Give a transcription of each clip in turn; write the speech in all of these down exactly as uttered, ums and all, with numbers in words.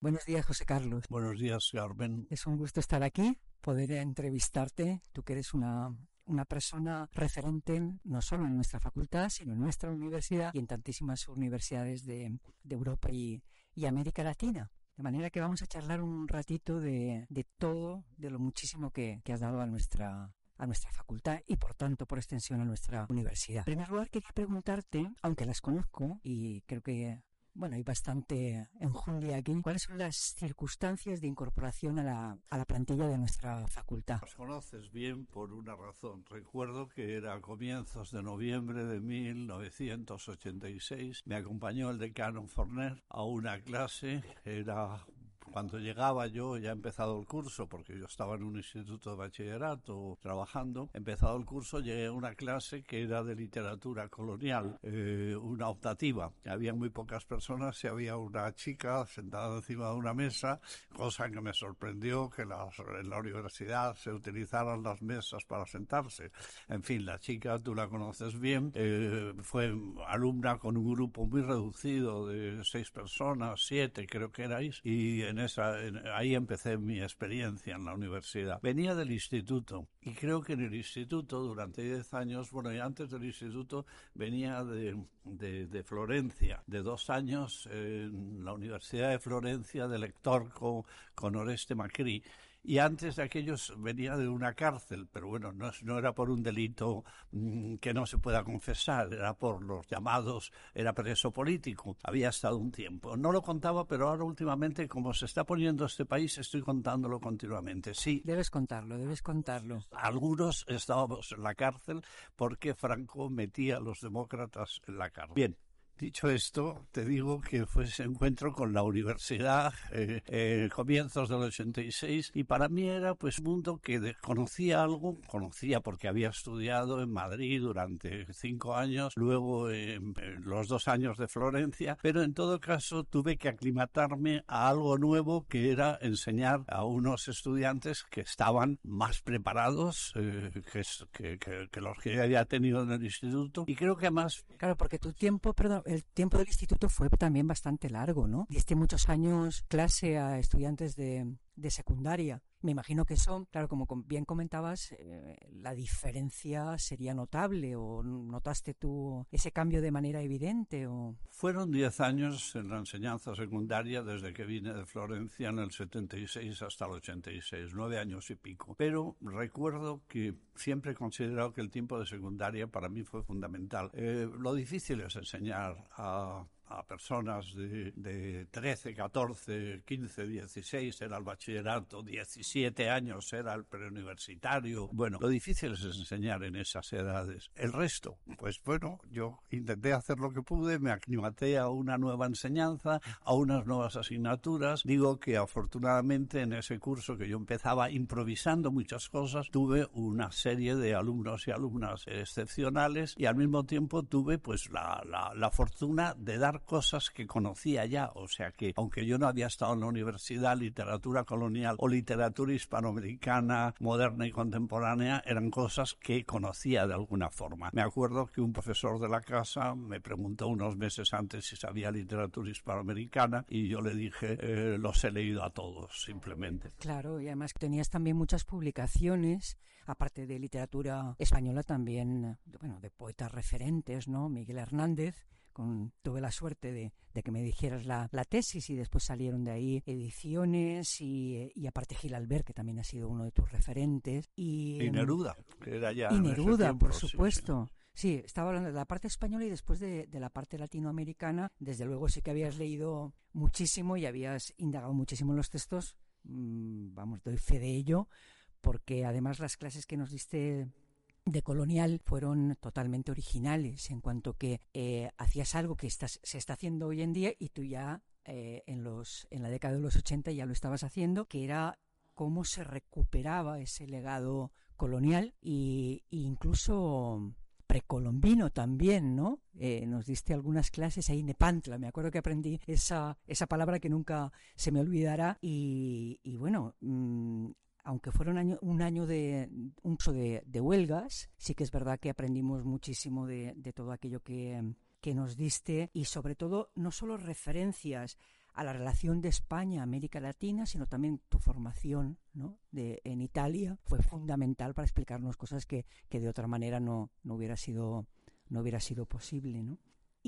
Buenos días, José Carlos. Buenos días, Carmen. Es un gusto estar aquí, poder entrevistarte. Tú que eres una, una persona referente no solo en nuestra facultad, sino en nuestra universidad y en tantísimas universidades de, de Europa y, y América Latina. De manera que vamos a charlar un ratito de, de todo, de lo muchísimo que, que has dado a nuestra a nuestra facultad y por tanto por extensión a nuestra universidad. En primer lugar quería preguntarte, aunque las conozco y creo que bueno, hay bastante enjundia aquí, ¿cuáles son las circunstancias de incorporación a la, a la plantilla de nuestra facultad? Las conoces bien por una razón. Recuerdo que era a comienzos de noviembre de mil novecientos ochenta y seis. Me acompañó el decano Forner a una clase. Era cuando llegaba yo, ya empezado el curso, porque yo estaba en un instituto de bachillerato trabajando. Empezado el curso, llegué a una clase que era de literatura colonial, eh, una optativa. Había muy pocas personas y había una chica sentada encima de una mesa, cosa que me sorprendió que las, en la universidad se utilizaran las mesas para sentarse. En fin, la chica, tú la conoces bien, eh, fue alumna con un grupo muy reducido de seis personas, siete creo que erais, y en esa, en, ahí empecé mi experiencia en la universidad. Venía del instituto y creo que en el instituto durante diez años, bueno, y antes del instituto venía de, de, de Florencia, de dos años en la Universidad de Florencia de lector con, con Oreste Macri. Y antes de aquellos venía de una cárcel, pero bueno, no, no era por un delito mmm, que no se pueda confesar, era por los llamados, era preso político. Había estado un tiempo. No lo contaba, pero ahora últimamente, como se está poniendo este país, estoy contándolo continuamente. Sí. Debes contarlo, debes contarlo. Algunos estábamos en la cárcel porque Franco metía a los demócratas en la cárcel. Bien. Dicho esto, te digo que fue ese encuentro con la universidad, eh, eh, comienzos del ochenta y seis, y para mí era pues un mundo que de, conocía algo, conocía porque había estudiado en Madrid durante cinco años, luego eh, los dos años de Florencia, pero en todo caso tuve que aclimatarme a algo nuevo que era enseñar a unos estudiantes que estaban más preparados eh, que, que, que, que los que había tenido en el instituto, y creo que además... Claro, porque tu tiempo, perdón, el tiempo del instituto fue también bastante largo, ¿no? Diste muchos años clase a estudiantes de, de secundaria. Me imagino que eso, claro, como bien comentabas, eh, la diferencia sería notable, o notaste tú ese cambio de manera evidente, o... Fueron diez años en la enseñanza secundaria desde que vine de Florencia en el setenta y seis hasta el ochenta y seis, nueve años y pico. Pero recuerdo que siempre he considerado que el tiempo de secundaria para mí fue fundamental. Eh, lo difícil es enseñar a... a personas de, de trece, catorce, quince, dieciséis, era el bachillerato, diecisiete años era el preuniversitario. Bueno, lo difícil es enseñar en esas edades. El resto, pues bueno, yo intenté hacer lo que pude, me aclimaté a una nueva enseñanza, a unas nuevas asignaturas. Digo que afortunadamente en ese curso que yo empezaba improvisando muchas cosas, tuve una serie de alumnos y alumnas excepcionales y al mismo tiempo tuve pues la, la, la fortuna de dar cosas que conocía ya, o sea que aunque yo no había estado en la universidad, literatura colonial o literatura hispanoamericana moderna y contemporánea eran cosas que conocía de alguna forma. Me acuerdo que un profesor de la casa me preguntó unos meses antes si sabía literatura hispanoamericana y yo le dije, eh, los he leído a todos, simplemente. Claro, y además tenías también muchas publicaciones, aparte de literatura española también, bueno, de poetas referentes, ¿no? Miguel Hernández, con, tuve la suerte de, de que me dijeras la, la tesis y después salieron de ahí ediciones y, y aparte Gil Albert, que también ha sido uno de tus referentes. Y, y Neruda, que era ya y en Neruda, ese tiempo, por supuesto. Sí, sí. Sí, estaba hablando de la parte española y después de, de la parte latinoamericana. Desde luego sí que habías leído muchísimo y habías indagado muchísimo en los textos. Mm, vamos, doy fe de ello, porque además las clases que nos diste de colonial fueron totalmente originales en cuanto que eh, hacías algo que estás, se está haciendo hoy en día y tú ya eh, en, los, en la década de los ochenta ya lo estabas haciendo, que era cómo se recuperaba ese legado colonial e, e incluso precolombino también, ¿no? Eh, nos diste algunas clases ahí, Nepantla, me acuerdo que aprendí esa, esa palabra que nunca se me olvidará y, y bueno... Mmm, aunque fuera un año, un año de un curso de, de huelgas, sí que es verdad que aprendimos muchísimo de, de todo aquello que, que nos diste y sobre todo no solo referencias a la relación de España-América Latina, sino también tu formación, ¿no?, de, en Italia fue fundamental para explicarnos cosas que, que de otra manera no, no, hubiera sido, no hubiera sido posible, ¿no?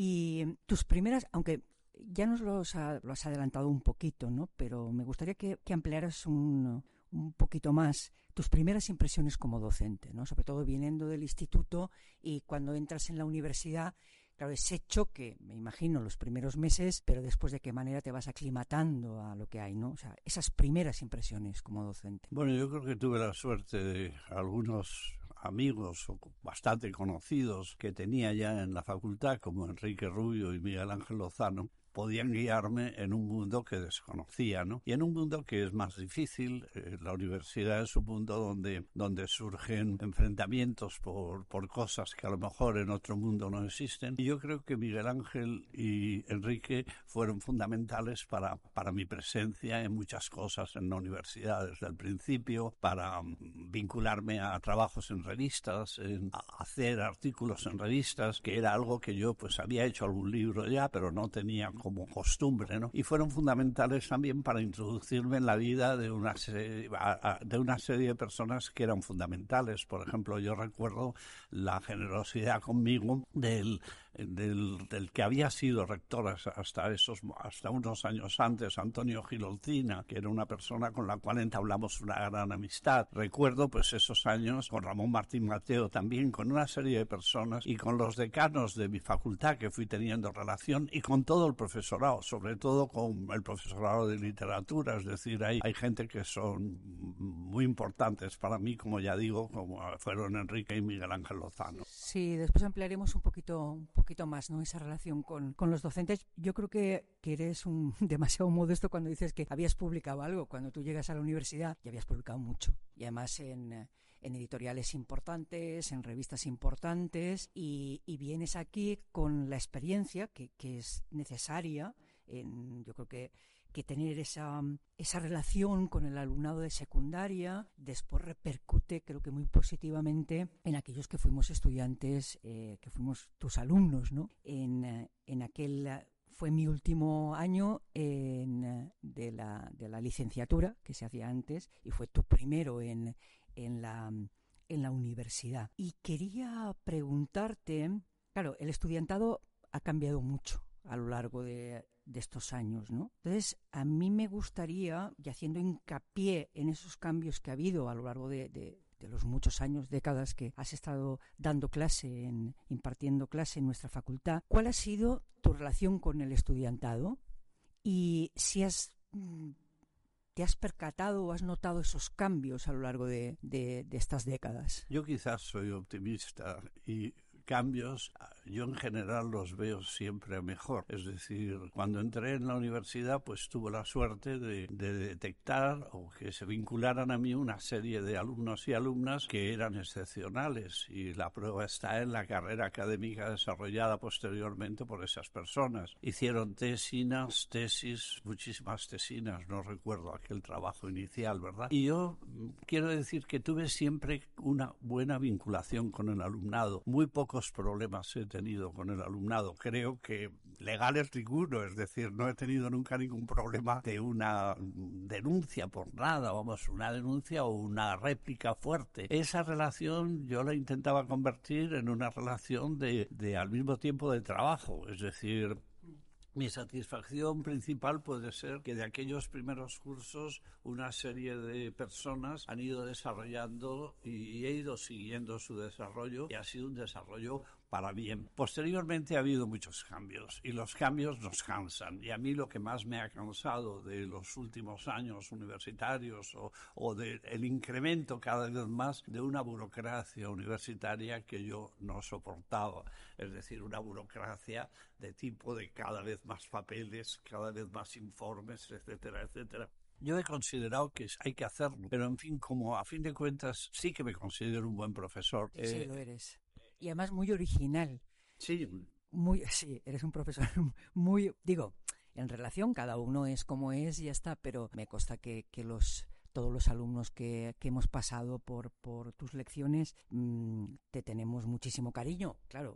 Y tus primeras, aunque ya nos los ha, lo has adelantado un poquito, ¿no?, pero me gustaría que, que ampliaras un, un poquito más tus primeras impresiones como docente, ¿no?, sobre todo viniendo del instituto y cuando entras en la universidad. Claro, ese choque, me imagino, los primeros meses, pero después de qué manera te vas aclimatando a lo que hay, ¿no? O sea, esas primeras impresiones como docente. Bueno, yo creo que tuve la suerte de algunos amigos bastante conocidos que tenía ya en la facultad, como Enrique Rubio y Miguel Ángel Lozano, podían guiarme en un mundo que desconocía, ¿no? Y en un mundo que es más difícil. Eh, la universidad es un mundo donde, donde surgen enfrentamientos por, por cosas que a lo mejor en otro mundo no existen. Y yo creo que Miguel Ángel y Enrique fueron fundamentales para, para mi presencia en muchas cosas en la universidad desde el principio, para um, vincularme a trabajos en revistas, en a hacer artículos en revistas, que era algo que yo pues había hecho algún libro ya, pero no tenía como costumbre, ¿no? Y fueron fundamentales también para introducirme en la vida de una serie, de una serie de personas que eran fundamentales. Por ejemplo, yo recuerdo la generosidad conmigo del Del, del que había sido rector hasta esos hasta unos años antes, Antonio Gilolcina, que era una persona con la cual entablamos una gran amistad. Recuerdo pues esos años con Ramón Martín Mateo también, con una serie de personas y con los decanos de mi facultad que fui teniendo relación y con todo el profesorado, sobre todo con el profesorado de literatura. Es decir, hay, hay gente que son muy importantes para mí, como ya digo, como fueron Enrique y Miguel Ángel Lozano. Sí, después ampliaremos un poquito, un poquito más, ¿no?, esa relación con, con los docentes. Yo creo que, que eres un demasiado modesto cuando dices que habías publicado algo. Cuando tú llegas a la universidad ya habías publicado mucho, y además en, en editoriales importantes, en revistas importantes, y, y vienes aquí con la experiencia que, que es necesaria. En, yo creo que que tener esa, esa relación con el alumnado de secundaria después repercute, creo que muy positivamente, en aquellos que fuimos estudiantes, eh, que fuimos tus alumnos, ¿no? En, en aquel... Fue mi último año en, de, la, de la licenciatura, que se hacía antes, y fue tu primero en, en, la, en la universidad. Y quería preguntarte, claro, el estudiantado ha cambiado mucho a lo largo de, de estos años, ¿no? Entonces, a mí me gustaría, y haciendo hincapié en esos cambios que ha habido a lo largo de, de, de los muchos años, décadas que has estado dando clase, en, impartiendo clase en nuestra facultad, ¿cuál ha sido tu relación con el estudiantado? Y si has... ¿te has percatado o has notado esos cambios a lo largo de, de, de estas décadas? Yo quizás soy optimista y cambios yo en general los veo siempre mejor. Es decir, cuando entré en la universidad pues tuve la suerte de, de detectar o que se vincularan a mí una serie de alumnos y alumnas que eran excepcionales, y la prueba está en la carrera académica desarrollada posteriormente por esas personas. Hicieron tesinas, tesis, muchísimas tesinas, no recuerdo aquel trabajo inicial, ¿verdad? Y yo quiero decir que tuve siempre una buena vinculación con el alumnado. Muy pocos problemas he tenido con el alumnado. Creo que legales ninguno, es decir, no he tenido nunca ningún problema de una denuncia por nada, vamos, una denuncia o una réplica fuerte. Esa relación yo la intentaba convertir en una relación de, de al mismo tiempo de trabajo, es decir, mi satisfacción principal puede ser que de aquellos primeros cursos una serie de personas han ido desarrollando y he ido siguiendo su desarrollo, y ha sido un desarrollo para bien. Posteriormente ha habido muchos cambios y los cambios nos cansan, y a mí lo que más me ha cansado de los últimos años universitarios o, o del incremento cada vez más de una burocracia universitaria que yo no soportaba, es decir, una burocracia de tipo de cada vez más papeles, cada vez más informes, etcétera, etcétera. Yo he considerado que hay que hacerlo, pero en fin, como a fin de cuentas sí que me considero un buen profesor. Sí, eh, lo eres. Y además muy original. Sí. Muy, sí, eres un profesor muy, digo, en relación cada uno es como es y ya está, pero me consta que, que los... todos los alumnos que, que hemos pasado por, por tus lecciones, mmm, te tenemos muchísimo cariño, claro.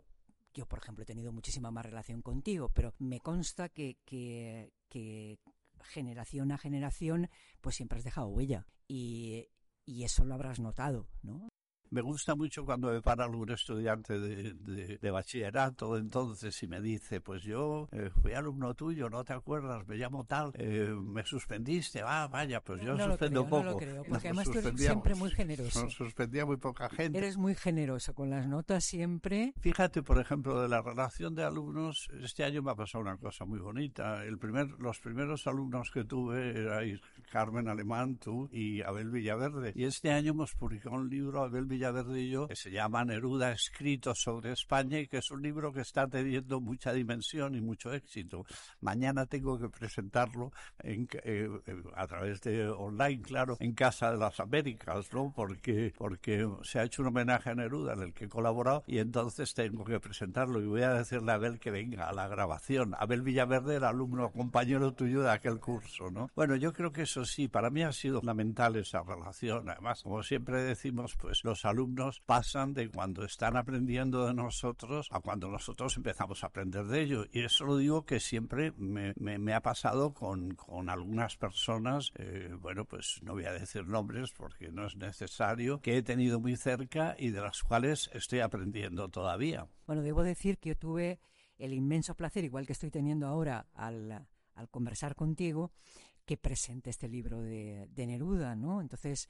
yo, por ejemplo, he tenido muchísima más relación contigo, pero me consta que, que, que generación a generación pues siempre has dejado huella y, y eso lo habrás notado, ¿no? Me gusta mucho cuando me para algún estudiante de, de, de bachillerato entonces y me dice, pues yo eh, fui alumno tuyo, ¿no te acuerdas? Me llamo tal, eh, me suspendiste, ah, vaya, pues yo no suspendo lo creo, poco. No lo creo, porque Nos además tú eres siempre muy generoso. Nos suspendía muy poca gente. Eres muy generoso con las notas siempre. Fíjate, por ejemplo, de la relación de alumnos, este año me ha pasado una cosa muy bonita. El primer, los primeros alumnos que tuve erais Carmen Alemán, tú y Abel Villaverde. Y este año hemos publicado un libro, Abel Villaverde y yo, que se llama Neruda, escrito sobre España, y que es un libro que está teniendo mucha dimensión y mucho éxito. Mañana tengo que presentarlo en, eh, a través de online, claro, en Casa de las Américas, ¿no? Porque, porque se ha hecho un homenaje a Neruda en el que he colaborado y entonces tengo que presentarlo y voy a decirle a Abel que venga a la grabación. Abel Villaverde era alumno, compañero tuyo de aquel curso, ¿no? Bueno, yo creo que eso sí, para mí ha sido fundamental esa relación. Además, como siempre decimos, pues los alumnos pasan de cuando están aprendiendo de nosotros a cuando nosotros empezamos a aprender de ellos. Y eso lo digo que siempre me, me, me ha pasado con, con algunas personas, eh, bueno, pues no voy a decir nombres porque no es necesario, que he tenido muy cerca y de las cuales estoy aprendiendo todavía. Bueno, debo decir que yo tuve el inmenso placer, igual que estoy teniendo ahora al, al conversar contigo, que presente este libro de, de Neruda, ¿no? Entonces,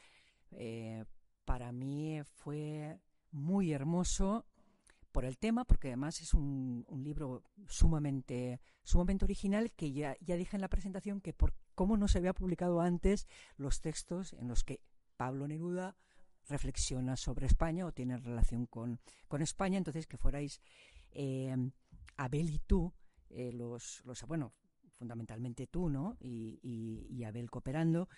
eh, para mí fue muy hermoso por el tema, porque además es un, un libro sumamente, sumamente original, que ya, ya dije en la presentación que por cómo no se había publicado antes los textos en los que Pablo Neruda reflexiona sobre España o tiene relación con, con España. Entonces que fuerais eh, Abel y tú, eh, los, los, bueno, fundamentalmente tú, ¿no? Y, y, y Abel cooperando,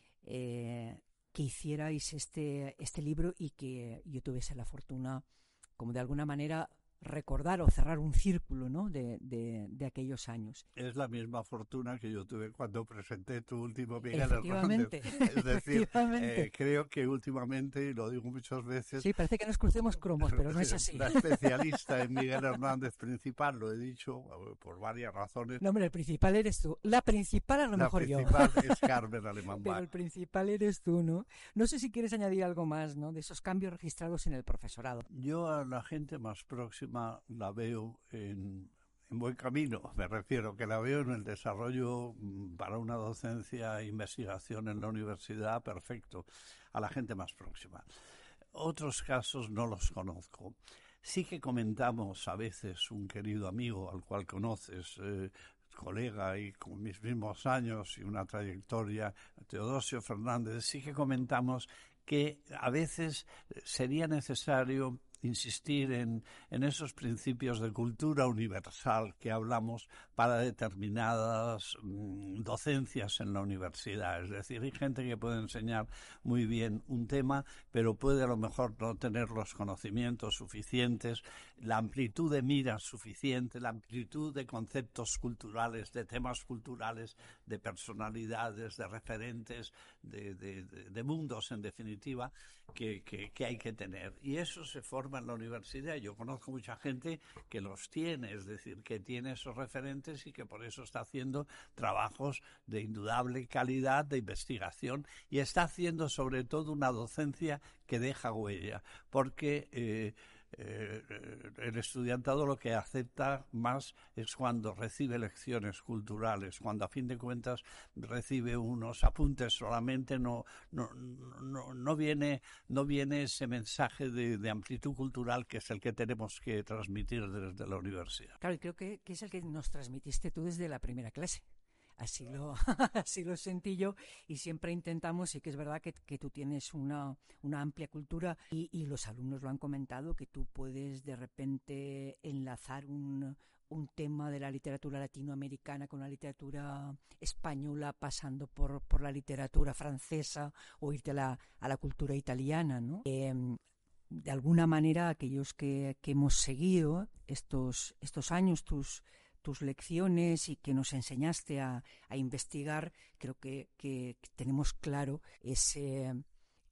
eh, que hicierais este, este libro y que yo tuviese la fortuna, como de alguna manera, recordar o cerrar un círculo, ¿no? de, de, de aquellos años. Es la misma fortuna que yo tuve cuando presenté tu último Miguel Efectivamente. Hernández. Es decir, Efectivamente. Eh, creo que últimamente, y lo digo muchas veces... Sí, parece que nos crucemos cromos, pero no es así. La especialista en Miguel Hernández principal, lo he dicho por varias razones. No, hombre, el principal eres tú. La principal a lo la mejor yo. La principal es Carmen Alemán. Pero el principal eres tú, ¿no? No sé si quieres añadir algo más, ¿no? De esos cambios registrados en el profesorado. Yo a la gente más próxima la veo en, en buen camino, me refiero, que la veo en el desarrollo para una docencia e investigación en la universidad, perfecto, a la gente más próxima. Otros casos no los conozco. Sí que comentamos a veces un querido amigo al cual conoces, eh, colega y con mis mismos años y una trayectoria, Teodosio Fernández, sí que comentamos que a veces sería necesario insistir en, en esos principios de cultura universal que hablamos para determinadas mmm, docencias en la universidad. Es decir, hay gente que puede enseñar muy bien un tema, pero puede a lo mejor no tener los conocimientos suficientes, la amplitud de miras suficiente, la amplitud de conceptos culturales, de temas culturales, de personalidades, de referentes, de, de, de, de mundos en definitiva, que, que, que hay que tener. Y eso se forma en la universidad. Yo conozco mucha gente que los tiene, es decir, que tiene esos referentes y que por eso está haciendo trabajos de indudable calidad de investigación y está haciendo sobre todo una docencia que deja huella, porque eh, Eh, el estudiantado lo que acepta más es cuando recibe lecciones culturales, cuando a fin de cuentas recibe unos apuntes solamente, no no no, no viene no viene ese mensaje de, de amplitud cultural que es el que tenemos que transmitir desde la universidad. Claro, y creo que, que es el que nos transmitiste tú desde la primera clase. Así lo, así lo sentí yo y siempre intentamos, sí que es verdad que, que tú tienes una, una amplia cultura y, y los alumnos lo han comentado, que tú puedes de repente enlazar un, un tema de la literatura latinoamericana con la literatura española pasando por, por la literatura francesa o irte a la, a la cultura italiana, ¿no? Eh, de alguna manera aquellos que, que hemos seguido estos, estos años, tus... tus lecciones y que nos enseñaste a, a investigar, creo que, que, que tenemos claro ese,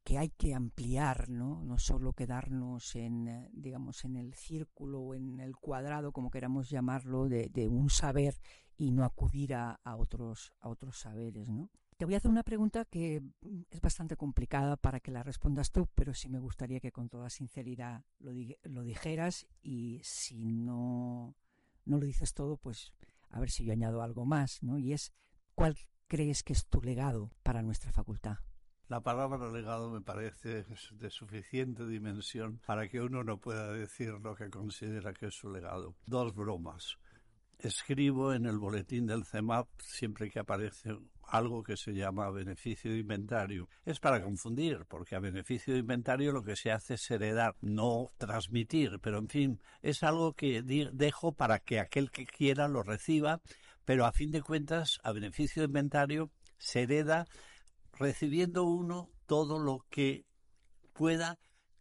que hay que ampliar, ¿no? No solo quedarnos en, digamos, en el círculo o en el cuadrado, como queramos llamarlo, de, de un saber y no acudir a, a, otros, a otros saberes, ¿no? Te voy a hacer una pregunta que es bastante complicada para que la respondas tú, pero sí me gustaría que con toda sinceridad lo, di- lo dijeras, y si no, no lo dices todo, pues a ver si yo añado algo más, ¿no? Y es, ¿cuál crees que es tu legado para nuestra facultad? La palabra legado me parece de suficiente dimensión para que uno no pueda decir lo que considera que es su legado. Dos bromas. Escribo en el boletín del C E M A P siempre que aparece algo que se llama beneficio de inventario. Es para confundir, porque a beneficio de inventario lo que se hace es heredar, no transmitir, pero en fin, es algo que dejo para que aquel que quiera lo reciba, pero a fin de cuentas, a beneficio de inventario se hereda recibiendo uno todo lo que pueda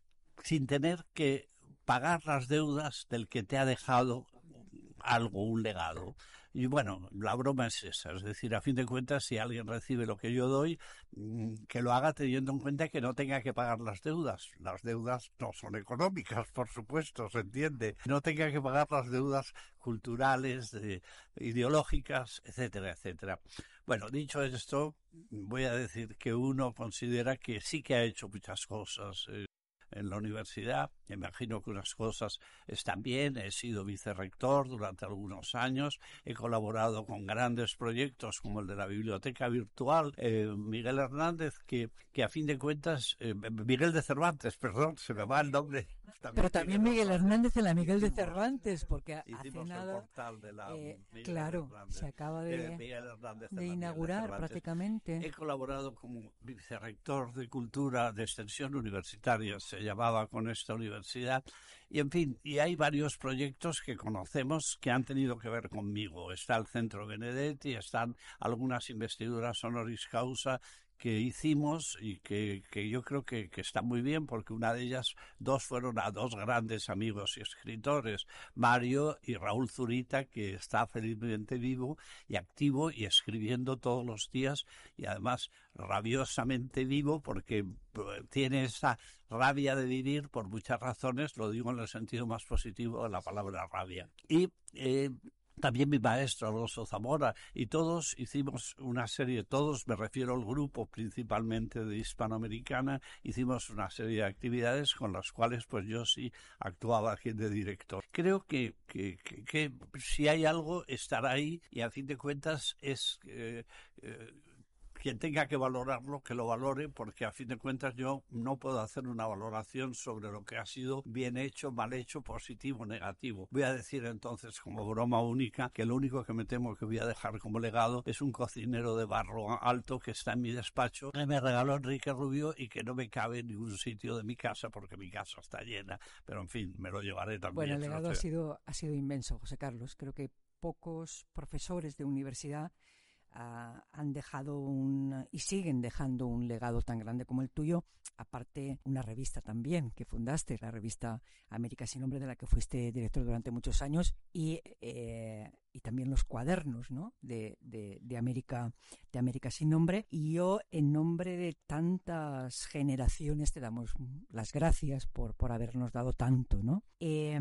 sin tener que pagar las deudas del que te ha dejado algo, un legado. Y bueno, la broma es esa, es decir, a fin de cuentas, si alguien recibe lo que yo doy, que lo haga teniendo en cuenta que no tenga que pagar las deudas. Las deudas no son económicas, por supuesto, se entiende. No tenga que pagar las deudas culturales, eh, ideológicas, etcétera, etcétera. Bueno, dicho esto, voy a decir que uno considera que sí que ha hecho muchas cosas eh, en la universidad. Me imagino que unas cosas están bien. He sido vicerrector durante algunos años, he colaborado con grandes proyectos como el de la biblioteca virtual. eh, Miguel Hernández, que, que a fin de cuentas, eh, Miguel de Cervantes, perdón, se me va el nombre. También Pero también Miguel, Miguel Hernández en la Miguel hicimos, de Cervantes, porque hace nada, el portal de la eh, claro, Hernández, se acaba de, eh, de inaugurar de prácticamente. He colaborado como vicerrector de Cultura de Extensión Universitaria, se llamaba con esta universidad, y en fin, y hay varios proyectos que conocemos que han tenido que ver conmigo. Está el Centro Benedetti, están algunas investiduras honoris causa que hicimos y que, que yo creo que, que está muy bien, porque una de ellas, dos fueron a dos grandes amigos y escritores, Mario y Raúl Zurita, que está felizmente vivo y activo y escribiendo todos los días, y además rabiosamente vivo, porque tiene esa rabia de vivir por muchas razones, lo digo en el sentido más positivo de la palabra rabia. Y eh, también mi maestro Alonso Zamora, y todos hicimos una serie, todos, me refiero al grupo principalmente de Hispanoamericana, hicimos una serie de actividades con las cuales pues yo sí actuaba aquí de director. Creo que, que, que, que si hay algo estará ahí, y a fin de cuentas es... Eh, eh, quien tenga que valorarlo, que lo valore, porque a fin de cuentas yo no puedo hacer una valoración sobre lo que ha sido bien hecho, mal hecho, positivo, negativo. Voy a decir entonces, como broma única, que lo único que me temo que voy a dejar como legado es un cocinero de barro alto que está en mi despacho, que me regaló Enrique Rubio y que no me cabe en ningún sitio de mi casa porque mi casa está llena, pero en fin, me lo llevaré también. Bueno, el legado ha sido, ha sido inmenso, José Carlos. Creo que pocos profesores de universidad Uh, han dejado un y siguen dejando un legado tan grande como el tuyo, aparte una revista también que fundaste, la revista América Sin Nombre, de la que fuiste director durante muchos años, y, eh, y también los cuadernos, ¿no? de, de, de, América, de América Sin Nombre. Y yo, en nombre de tantas generaciones, te damos las gracias por, por habernos dado tanto, ¿no? Eh,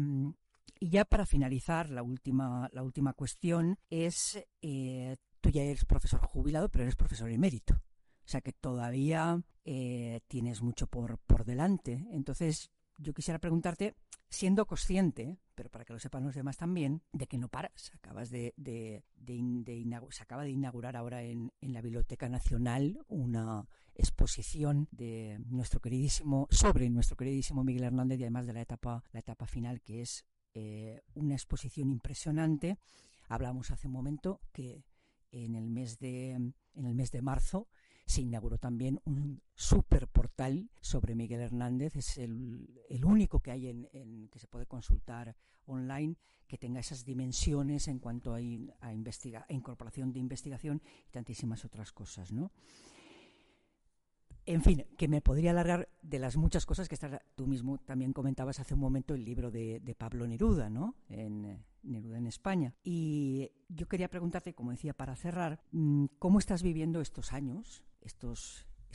y ya para finalizar, la última, la última cuestión es... Eh, tú ya eres profesor jubilado, pero eres profesor emérito. O sea que todavía eh, tienes mucho por, por delante. Entonces, yo quisiera preguntarte, siendo consciente, pero para que lo sepan los demás también, de que no paras. Acabas de, de, de, de, de se acaba de inaugurar ahora en, en la Biblioteca Nacional una exposición de nuestro queridísimo, sobre nuestro queridísimo Miguel Hernández, y además de la etapa, la etapa final, que es eh, una exposición impresionante. Hablamos hace un momento que En el, mes de, en el mes de marzo se inauguró también un super portal sobre Miguel Hernández. Es el, el único que hay en, en que se puede consultar online, que tenga esas dimensiones en cuanto a, a, investiga, a incorporación de investigación y tantísimas otras cosas, ¿no? En fin, que me podría alargar de las muchas cosas que está, tú mismo también comentabas hace un momento, el libro de, de Pablo Neruda, ¿no? En Neruda en España. Y yo quería preguntarte, como decía, para cerrar, ¿cómo estás viviendo estos años, estos,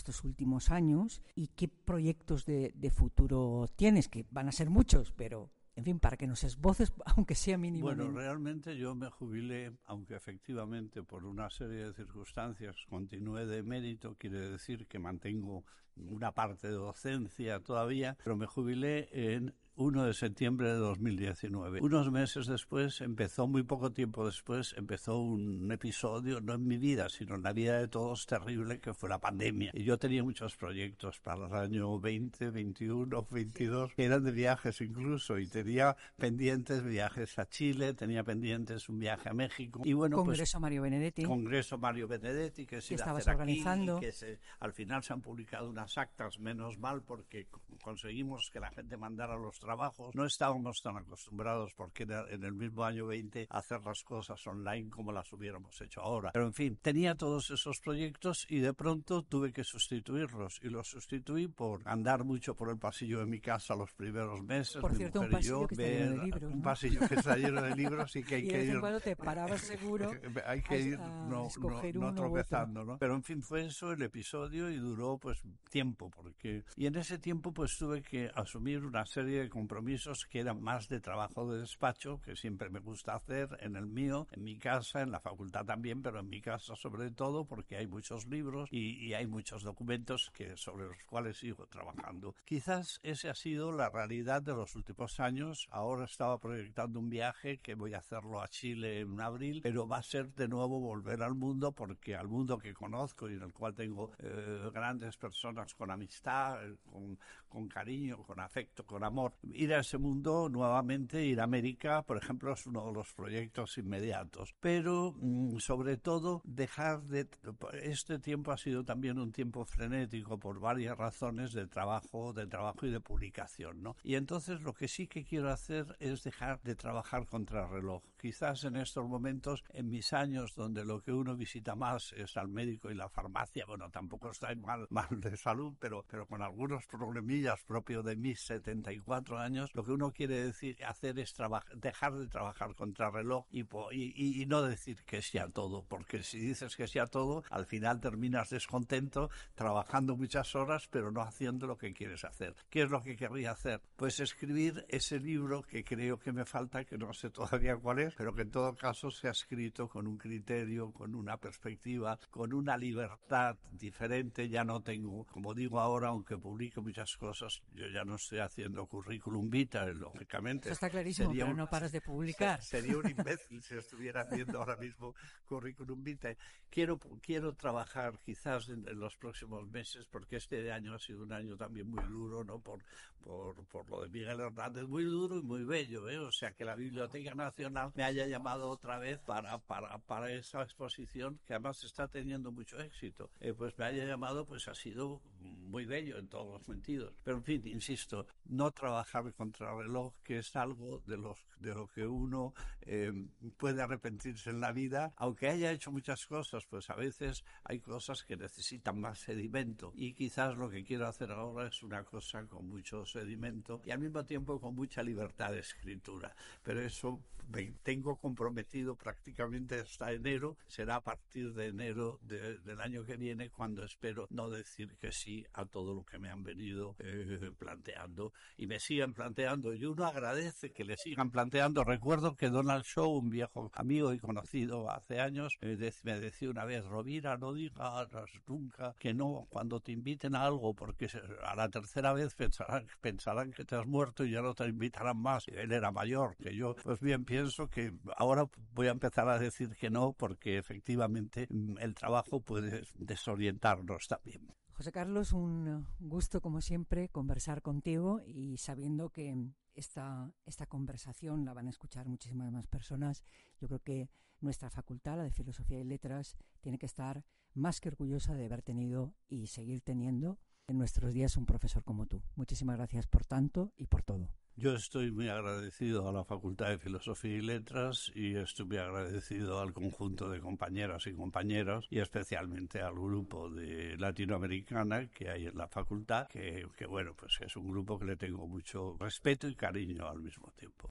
estos últimos años y qué proyectos de, de futuro tienes, que van a ser muchos, pero en fin, para que nos esboces, aunque sea mínimamente. Bueno, realmente yo me jubilé, aunque efectivamente por una serie de circunstancias continué de emérito, quiere decir que mantengo una parte de docencia todavía, pero me jubilé en uno de septiembre de dos mil diecinueve. Unos meses después empezó, muy poco tiempo después, empezó un episodio, no en mi vida, sino en la vida de todos, terrible, que fue la pandemia. Y yo tenía muchos proyectos para el año veinte, veintiuno, veintidós, que eran de viajes incluso, y tenía pendientes viajes a Chile, tenía pendientes un viaje a México. Y bueno, Congreso pues, Mario Benedetti. Congreso Mario Benedetti, que se iba a hacer organizando. aquí, y que se, al final se han publicado unas actas, menos mal, porque conseguimos que la gente mandara los trabajos. No estábamos tan acostumbrados, porque era en el mismo año veinte, a hacer las cosas online como las hubiéramos hecho ahora. Pero en fin, tenía todos esos proyectos y de pronto tuve que sustituirlos. Y los sustituí por andar mucho por el pasillo de mi casa los primeros meses. Por cierto, un pasillo yo, que está lleno de libros, un ¿no? pasillo que está lleno de libros y que hay y que de vez ir... en cuando te parabas seguro hay que ir a, a no, escoger no, no uno tropezando, ¿no? Pero en fin, fue eso el episodio y duró pues tiempo, porque... Y en ese tiempo pues tuve que asumir una serie de compromisos que eran más de trabajo de despacho, que siempre me gusta hacer, en el mío, en mi casa, en la facultad también, pero en mi casa sobre todo, porque hay muchos libros y, y hay muchos documentos que sobre los cuales sigo trabajando. Quizás esa ha sido la realidad de los últimos años. Ahora estaba proyectando un viaje que voy a hacerlo a Chile en abril, pero va a ser de nuevo volver al mundo, porque al mundo que conozco y en el cual tengo eh, grandes personas con amistad, con, con cariño, con afecto, con amor. Ir a ese mundo nuevamente, ir a América, por ejemplo, es uno de los proyectos inmediatos. Pero, mmm, sobre todo, dejar de... Este tiempo ha sido también un tiempo frenético por varias razones de trabajo, de trabajo y de publicación, ¿no? Y entonces lo que sí que quiero hacer es dejar de trabajar contra reloj. Quizás en estos momentos, en mis años, donde lo que uno visita más es al médico y la farmacia, bueno, tampoco estoy mal, mal de salud, pero, pero con algunos problemillas propios de mis setenta y cuatro años, lo que uno quiere decir, hacer es dejar de trabajar contra reloj y, y, y no decir que sí a todo, porque si dices que sí a todo, al final terminas descontento, trabajando muchas horas, pero no haciendo lo que quieres hacer. ¿Qué es lo que querría hacer? Pues escribir ese libro que creo que me falta, que no sé todavía cuál es, pero que en todo caso se ha escrito con un criterio, con una perspectiva, con una libertad diferente. Ya no tengo, como digo ahora, aunque publico muchas cosas, yo ya no estoy haciendo currículum vitae, lógicamente. Eso está clarísimo, sería pero un, no paras de publicar. Sería un imbécil si estuviera haciendo ahora mismo currículum vitae. Quiero, quiero trabajar quizás en, en los próximos meses, porque este año ha sido un año también muy duro, ¿no? Por, por, por lo de Miguel Hernández, muy duro y muy bello, ¿eh? O sea, que la Biblioteca Nacional me haya llamado otra vez para, para, para esa exposición, que además está teniendo mucho éxito, eh, pues me haya llamado, pues ha sido muy bello en todos los sentidos. Pero en fin, insisto, no trabajar contra el reloj, que es algo de, los, de lo que uno eh, puede arrepentirse en la vida, aunque haya hecho muchas cosas, pues a veces hay cosas que necesitan más sedimento, y quizás lo que quiero hacer ahora es una cosa con mucho sedimento y al mismo tiempo con mucha libertad de escritura, pero eso me tengo comprometido prácticamente hasta enero. Será a partir de enero de, del año que viene cuando espero no decir que sí a todo lo que me han venido eh, planteando y me sigan planteando, y uno agradece que le sigan planteando. Recuerdo que Donald Shaw, un viejo amigo y conocido hace años, me, de, me decía una vez: Rovira, no digas nunca que no cuando te inviten a algo, porque a la tercera vez pensarán, pensarán que te has muerto y ya no te invitarán más. Él era mayor que yo. Pues bien, pienso que ahora voy a empezar a decir que no, porque efectivamente el trabajo puede desorientarnos también. José Carlos, un gusto como siempre conversar contigo, y sabiendo que esta, esta conversación la van a escuchar muchísimas más personas, yo creo que nuestra facultad, la de Filosofía y Letras, tiene que estar más que orgullosa de haber tenido y seguir teniendo en nuestros días un profesor como tú. Muchísimas gracias por tanto y por todo. Yo estoy muy agradecido a la Facultad de Filosofía y Letras, y estoy muy agradecido al conjunto de compañeras y compañeros, y especialmente al grupo de Latinoamericana que hay en la facultad, que, que bueno, pues es un grupo que le tengo mucho respeto y cariño al mismo tiempo.